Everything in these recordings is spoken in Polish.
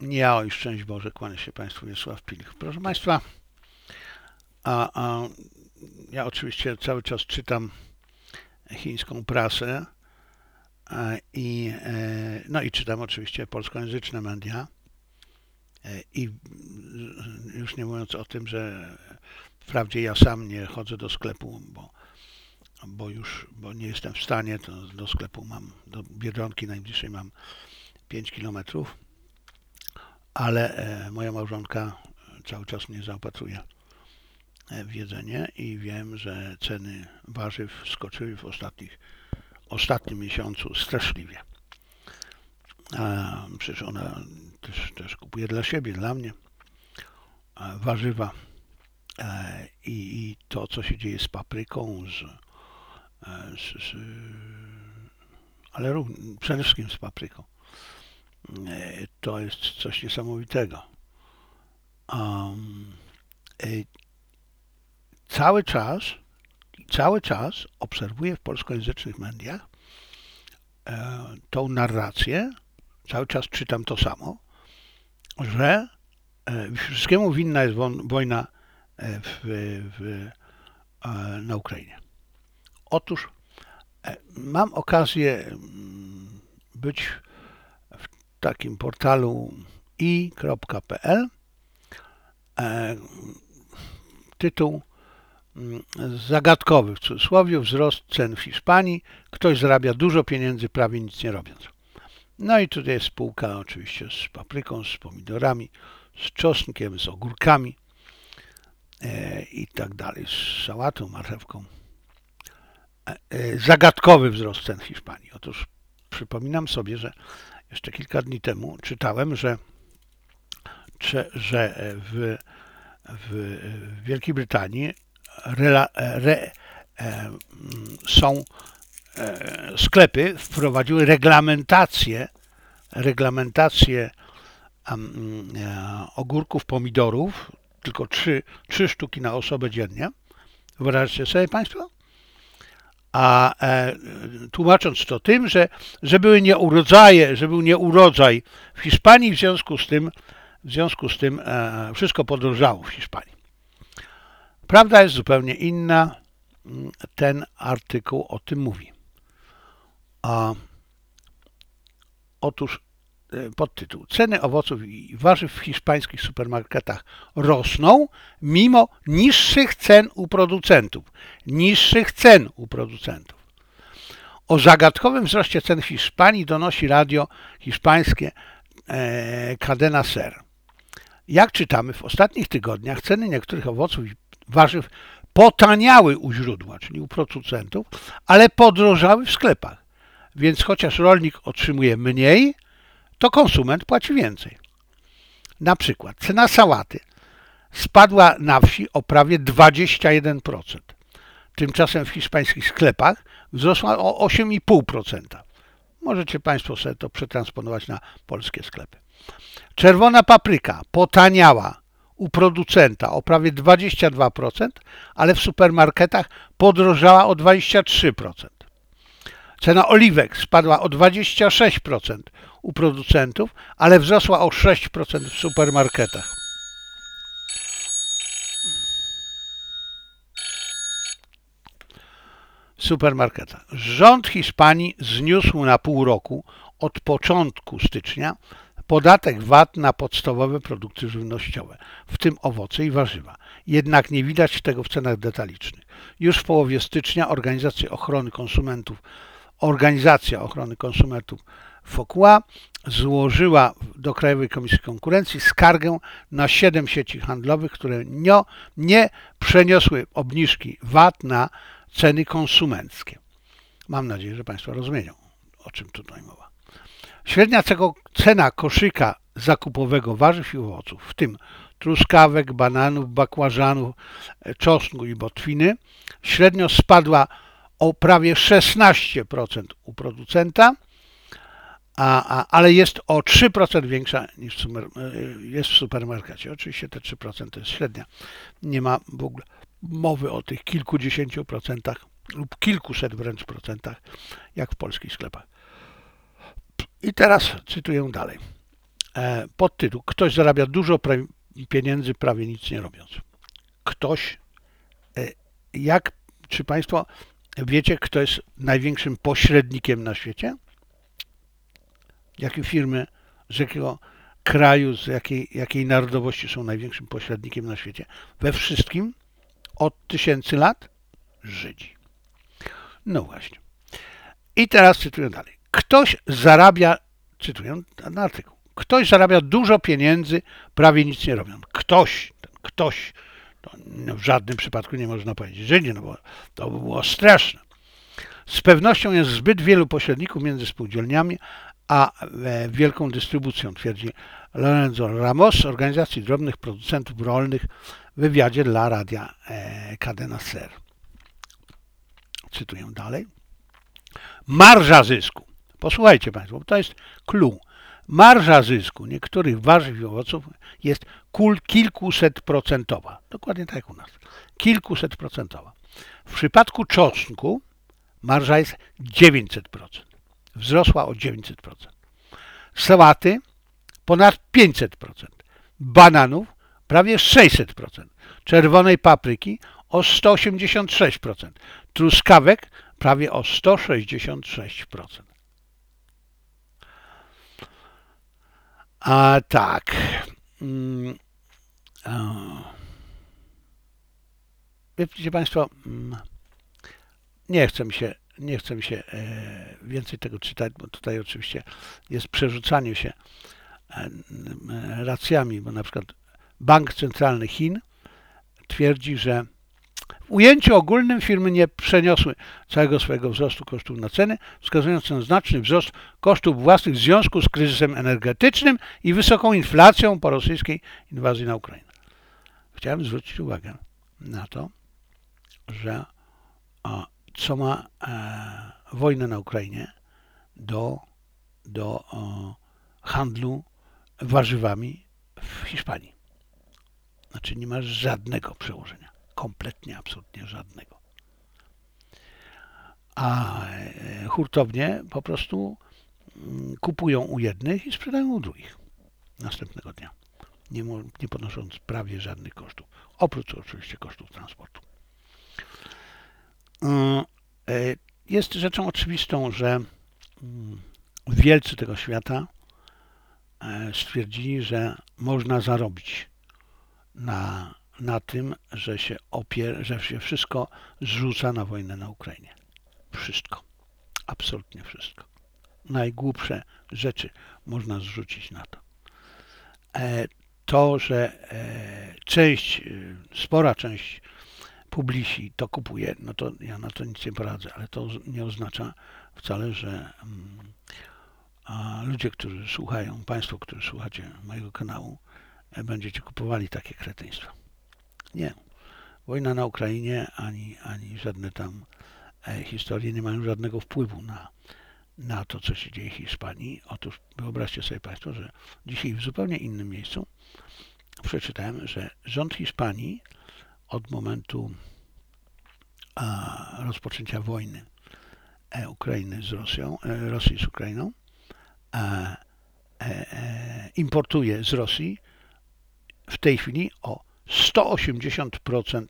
Ja, oj, szczęść Boże, kłania się Państwu Wiesław Pilich. Proszę Państwa, ja oczywiście cały czas czytam chińską prasę i czytam oczywiście polskojęzyczne media i już nie mówiąc o tym, że wprawdzie ja sam nie chodzę do sklepu, bo nie jestem w stanie, to do sklepu do Biedronki najbliższej mam 5 kilometrów, ale moja małżonka cały czas mnie zaopatruje w jedzenie i wiem, że ceny warzyw skoczyły w ostatnim miesiącu straszliwie. Przecież ona też kupuje dla siebie, dla mnie warzywa i to, co się dzieje z papryką, ale przede wszystkim z papryką, to jest coś niesamowitego. Cały czas obserwuję w polskojęzycznych mediach tą narrację, cały czas czytam to samo, że wszystkiemu winna jest wojna na Ukrainie. Otóż mam okazję być w takim portalu i.pl. Tytuł zagadkowy, w cudzysłowie, wzrost cen w Hiszpanii. Ktoś zarabia dużo pieniędzy, prawie nic nie robiąc. No i tutaj jest spółka oczywiście z papryką, z pomidorami, z czosnkiem, z ogórkami i tak dalej, z sałatą, marchewką. Zagadkowy wzrost cen w Hiszpanii. Otóż przypominam sobie, że jeszcze kilka dni temu czytałem, że w Wielkiej Brytanii są sklepy wprowadziły reglamentację ogórków, pomidorów, tylko 3 sztuki na osobę dziennie. Wyobraźcie sobie Państwo? Tłumacząc to tym, że były nieurodzaje, że był nieurodzaj w Hiszpanii, w związku z tym wszystko podrożało w Hiszpanii. Prawda jest zupełnie inna. Ten artykuł o tym mówi. Otóż podtytuł: ceny owoców i warzyw w hiszpańskich supermarketach rosną mimo niższych cen u producentów. O zagadkowym wzroście cen w Hiszpanii donosi radio hiszpańskie Cadena Ser. Jak czytamy, w ostatnich tygodniach ceny niektórych owoców i warzyw potaniały u źródła, czyli u producentów, ale podrożały w sklepach. Więc chociaż rolnik otrzymuje mniej, to konsument płaci więcej. Na przykład cena sałaty spadła na wsi o prawie 21%. Tymczasem w hiszpańskich sklepach wzrosła o 8,5%. Możecie Państwo sobie to przetransponować na polskie sklepy. Czerwona papryka potaniała u producenta o prawie 22%, ale w supermarketach podrożała o 23%. Cena oliwek spadła o 26% u producentów, ale wzrosła o 6% w supermarketach. Rząd Hiszpanii zniósł na pół roku od początku stycznia podatek VAT na podstawowe produkty żywnościowe, w tym owoce i warzywa. Jednak nie widać tego w cenach detalicznych. Już w połowie stycznia Organizacja Ochrony Konsumentów FOKUA złożyła do Krajowej Komisji Konkurencji skargę na 7 sieci handlowych, które nie przeniosły obniżki VAT na ceny konsumenckie. Mam nadzieję, że Państwo rozumieją, o czym tutaj mowa. Średnia cena koszyka zakupowego warzyw i owoców, w tym truskawek, bananów, bakłażanów, czosnku i botwiny, średnio spadła o prawie 16% u producenta, ale jest o 3% większa niż jest w supermarkecie. Oczywiście te 3% to jest średnia. Nie ma w ogóle mowy o tych kilkudziesięciu procentach lub kilkuset wręcz procentach, jak w polskich sklepach. I teraz cytuję dalej. podtytuł: ktoś zarabia dużo pieniędzy prawie nic nie robiąc. Ktoś, czy Państwo wiecie, kto jest największym pośrednikiem na świecie? Jakie firmy, z jakiego kraju, z jakiej narodowości są największym pośrednikiem na świecie? We wszystkim od tysięcy lat? Żydzi. No właśnie. I teraz cytuję dalej. Ktoś zarabia, cytuję ten artykuł, ktoś zarabia dużo pieniędzy, prawie nic nie robiąc. Ktoś, to w żadnym przypadku nie można powiedzieć Żydzi, no bo to by było straszne. Z pewnością jest zbyt wielu pośredników między spółdzielniami a wielką dystrybucją, twierdzi Lorenzo Ramos z Organizacji Drobnych Producentów Rolnych w wywiadzie dla radia Cadena Ser. Cytuję dalej. Marża zysku. Posłuchajcie Państwo, bo to jest clue. Marża zysku niektórych warzyw i owoców jest kilkusetprocentowa. Dokładnie tak jak u nas. Kilkusetprocentowa. W przypadku czosnku marża jest 900%. Wzrosła o 900%. Sałaty ponad 500%. Bananów prawie 600%. Czerwonej papryki o 186%. Truskawek prawie o 166%. A tak. Wiecie Państwo, nie chce mi się więcej tego czytać, bo tutaj oczywiście jest przerzucanie się racjami, bo na przykład Bank Centralny Chin twierdzi, że w ujęciu ogólnym firmy nie przeniosły całego swojego wzrostu kosztów na ceny, wskazując na znaczny wzrost kosztów własnych w związku z kryzysem energetycznym i wysoką inflacją po rosyjskiej inwazji na Ukrainę. Chciałem zwrócić uwagę na to, że co ma wojna na Ukrainie do handlu warzywami w Hiszpanii. Znaczy nie ma żadnego przełożenia. Kompletnie, absolutnie żadnego. A hurtownie po prostu kupują u jednych i sprzedają u drugich następnego dnia, nie ponosząc prawie żadnych kosztów, oprócz oczywiście kosztów transportu. Jest rzeczą oczywistą, że wielcy tego świata stwierdzili, że można zarobić na tym, że się wszystko zrzuca na wojnę na Ukrainie. Wszystko. Absolutnie wszystko. Najgłupsze rzeczy można zrzucić na to. To, że spora część publiści to kupuje, no to ja na to nic nie poradzę, ale to nie oznacza wcale, że ludzie, którzy słuchają, Państwo, którzy słuchacie mojego kanału, będziecie kupowali takie kretyństwa. Nie. Wojna na Ukrainie ani żadne tam historie nie mają żadnego wpływu na to, co się dzieje w Hiszpanii. Otóż wyobraźcie sobie Państwo, że dzisiaj w zupełnie innym miejscu przeczytałem, że rząd Hiszpanii od momentu rozpoczęcia wojny Ukrainy z Rosji z Ukrainą importuje z Rosji w tej chwili o 180%,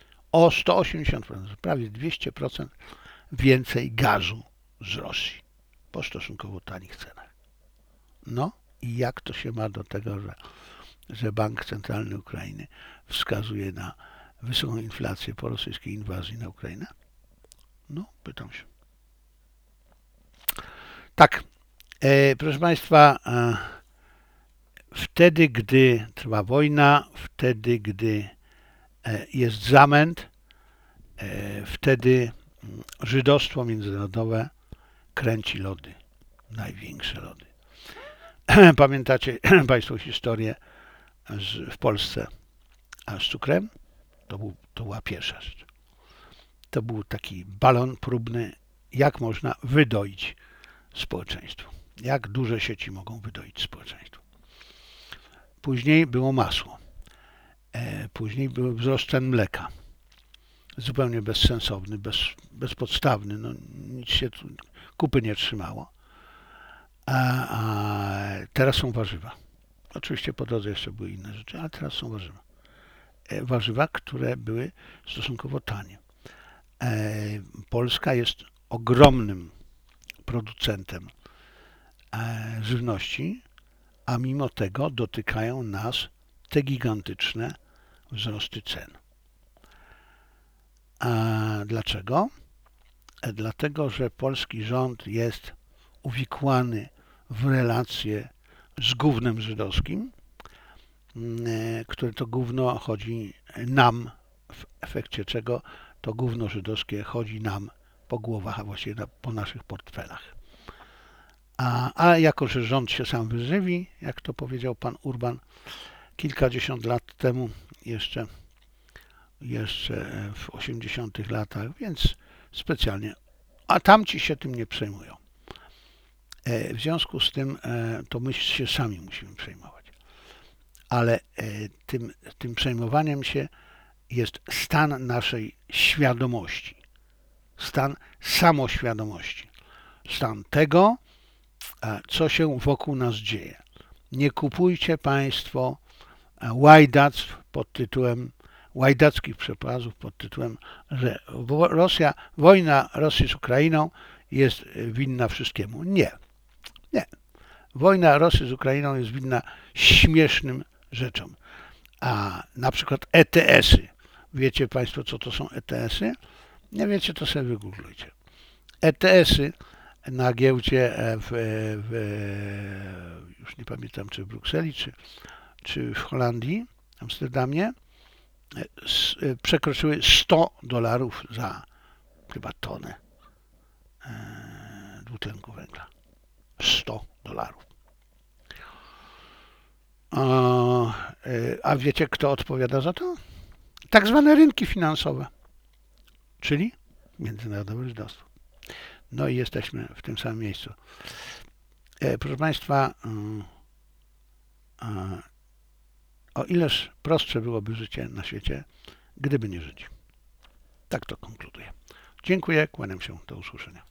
prawie 200% więcej gazu z Rosji po stosunkowo tanich cenach. No i jak to się ma do tego, że Bank Centralny Ukrainy wskazuje na wysoką inflację po rosyjskiej inwazji na Ukrainę? No, pytam się. Tak, proszę Państwa, wtedy, gdy trwa wojna, wtedy, gdy jest zamęt, wtedy żydostwo międzynarodowe kręci lody, największe lody. Pamiętacie Państwo historię w Polsce z cukrem? To była pierwsza rzecz. To był taki balon próbny, jak można wydoić społeczeństwo. Jak duże sieci mogą wydoić społeczeństwo. Później było masło. Później był wzrost cen mleka. Zupełnie bezsensowny, bezpodstawny. No, nic się tu kupy nie trzymało. A teraz są warzywa. Oczywiście po drodze jeszcze były inne rzeczy, ale teraz są warzywa. Warzywa, które były stosunkowo tanie. Polska jest ogromnym producentem żywności, a mimo tego dotykają nas te gigantyczne wzrosty cen. A dlaczego? Dlatego, że polski rząd jest uwikłany w relacje z gównem żydowskim, które to gówno chodzi nam, w efekcie czego to gówno żydowskie chodzi nam po głowach, a właściwie po naszych portfelach. A jako, że rząd się sam wyżywi, jak to powiedział pan Urban kilkadziesiąt lat temu, jeszcze w 80 latach, więc specjalnie, a tamci się tym nie przejmują. W związku z tym to my się sami musimy przejmować. Ale tym przejmowaniem się jest stan naszej świadomości, stan samoświadomości, stan tego, co się wokół nas dzieje. Nie kupujcie Państwo łajdackich przekazów pod tytułem, że wojna Rosji z Ukrainą jest winna wszystkiemu. Nie. Wojna Rosji z Ukrainą jest winna śmiesznym rzeczom. A na przykład ETS-y. Wiecie Państwo, co to są ETS-y? Nie wiecie, to sobie wygooglujcie. ETS-y na giełdzie już nie pamiętam, czy w Brukseli, czy w Holandii, w Amsterdamie, przekroczyły $100 za chyba tonę dwutlenku węgla. $100. A wiecie, kto odpowiada za to? Tak zwane rynki finansowe, czyli międzynarodowe żydostwo. No i jesteśmy w tym samym miejscu. Proszę Państwa, o ileż prostsze byłoby życie na świecie, gdyby nie Żydzi. Tak to konkluduję. Dziękuję, kłaniam się, do usłyszenia.